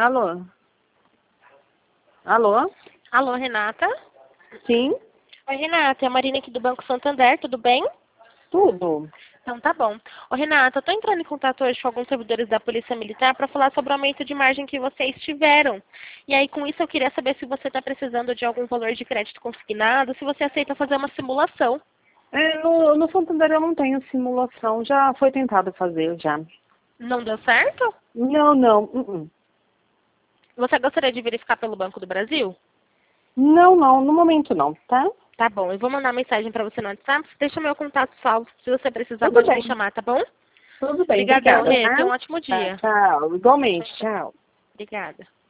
Alô? Alô? Alô, Renata? Sim? Oi, Renata, é a Marina aqui do Banco Santander, tudo bem? Tudo. Então tá bom. Ô, Renata, eu tô entrando em contato hoje com alguns servidores da Polícia Militar para falar sobre o aumento de margem que vocês tiveram. E aí, com isso, eu queria saber se você está precisando de algum valor de crédito consignado, se você aceita fazer uma simulação. No Santander eu não tenho simulação. Já foi tentado fazer, já. Não deu certo? Não, não. Uh-uh. Você gostaria de verificar pelo Banco do Brasil? Não, não. No momento não, tá? Tá bom, eu vou mandar mensagem para você no WhatsApp. Deixa meu contato salvo. Se você precisar, Tudo pode me bem. chamar, tá bom? Tudo bem. Obrigadão, Obrigada, Rê. tá? Tenha um ótimo Tá, dia. tchau. Igualmente. Tchau. Obrigada.